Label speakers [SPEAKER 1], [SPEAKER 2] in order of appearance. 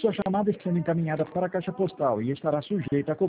[SPEAKER 1] Sua chamada está sendo encaminhada para a caixa postal e estará sujeita a